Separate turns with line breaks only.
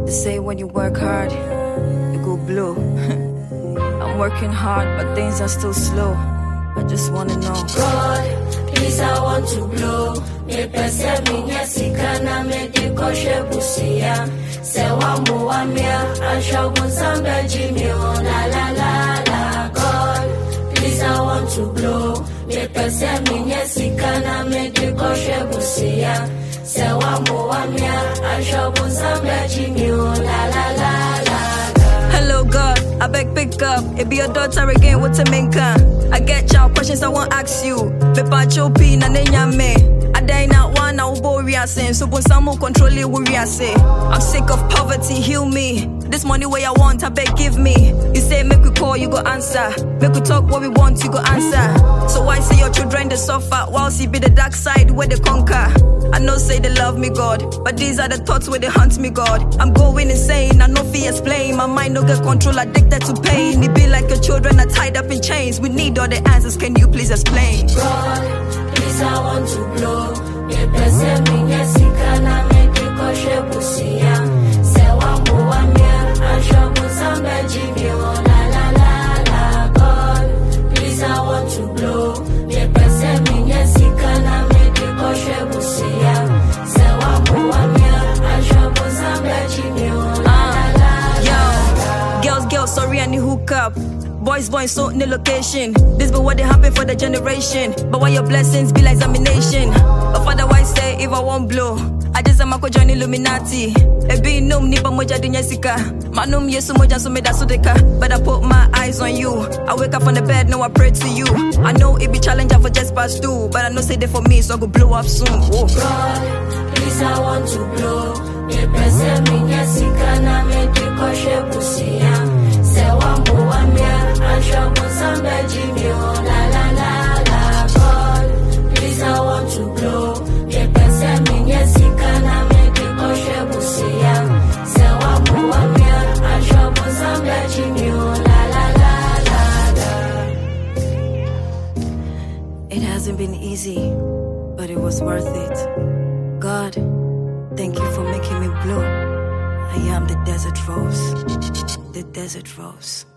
They say when you work hard, you go blow. I'm working hard, but things are still slow. I just wanna know.
God, please, I want to blow. Me pese minya sikana me di koshe busia. Se wamu wamia, ansho bunsambe jimmy on la la la la. God, please, I want to blow. Me pese minya sikana me di koshe busia. Se wamu wamia, ansho bunsambe jimmy on la la la la.
Hello God, I beg pick up. It be your daughter again, what's a minka? I get y'all questions I won't ask you. Bepa chopi na nenya me. I die not one, I will bore ya sin. So when someone control it, worry I say. I'm sick of poverty, heal me. This money where I want, I beg give me. You say make we call, you go answer. Make we talk what we want, you go answer. So why say your children they suffer, whilst you be the dark side where they conquer? I know say they love me God, but these are the thoughts where they hunt me God. I'm going insane, I know fear explain. My mind don't get control, addicted to pain. It be like your children are tied up in chains. We need all the answers, can you please explain?
God, please, I want to blow. Me pese minya sikana me di koshe busia. Se wamu wamia, ansho bunsambe jimmy on la la la la. God, please, I want to blow. Me pese minya sikana me di koshe busia. Se wamu wamia, ansho bunsambe jimmy on la la la.
Yo, girls, sorry I need hook up. Boys, so no location. This be what they happen for the generation. But why your blessings be like examination? But father, why say if I won't blow? I just am a join Illuminati. A be num nipa moja dinyasika. Manum yesu moja so me da sudeka. But I put my eyes on you. I wake up on the bed, now I pray to you. I know it be challenging for just past two, but I know say they for me, so I go blow up soon. Whoa.
God, please, I want to blow. Me pese minya sikana me di koshe busia. Se wamu wamia, ansho bunsambe jimmy on la la la la. God, please, I want to blow. Me pese minya sikana me di koshe busia. Se wamu wamia, ansho bunsambe jimmy on la la la la.
It hasn't been easy, but it was worth it. God, thank you for making me blow. I am the desert rose, the desert rose.